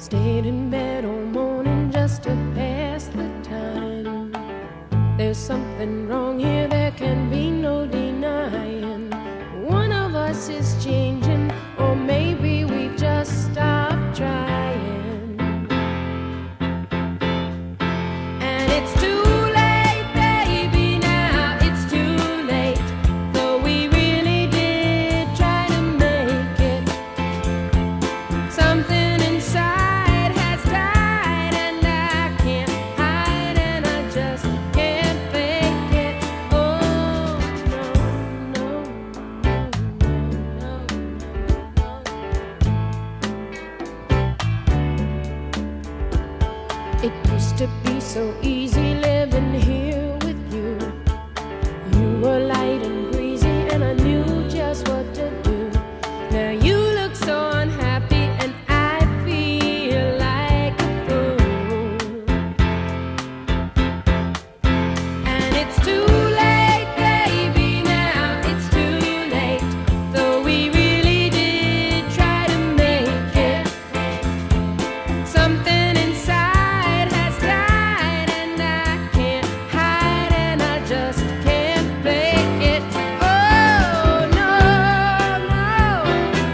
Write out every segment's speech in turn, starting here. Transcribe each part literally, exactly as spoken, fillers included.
Stayed in bed all morning just to pass the time. There's something wrong here, there can be no denying. One of us is changing, or maybe we've just stopped trying. And it's too late, baby, now it's too late. Though we really did try to make it. Something inside has died, and I can't hide, and I just can't fake it. Oh, no, no, no, no, no. It used to be so easy living here with you. You were light and breezy, and I knew just what to do. Now you look so unhappy, and I feel like a fool. And it's too late, baby, now it's too late. Though we really did try to make it. Something inside has died, and I can't hide, and I just can't fake it. Oh, no, no.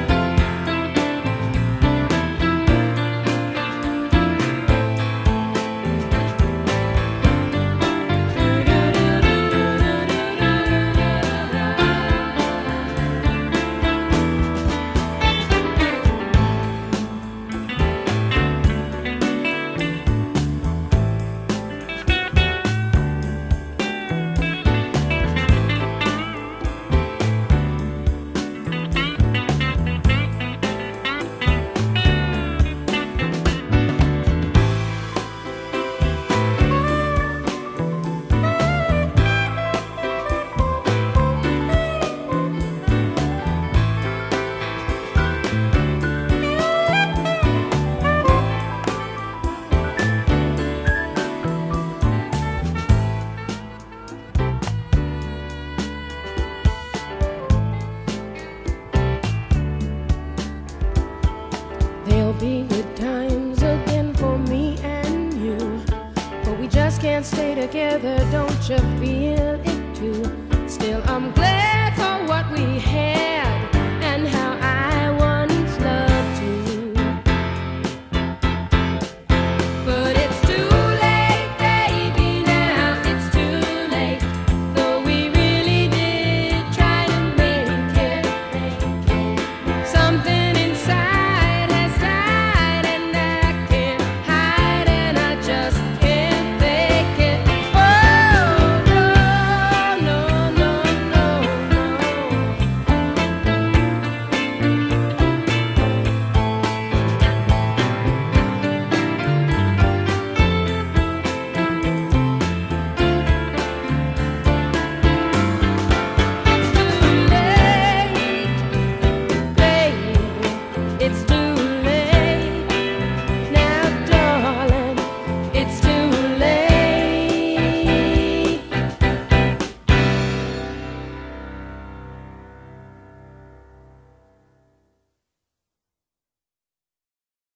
There'll be good times again for me and you, but we just can't stay together, don't you feel it too? Still, I'm glad for what we had.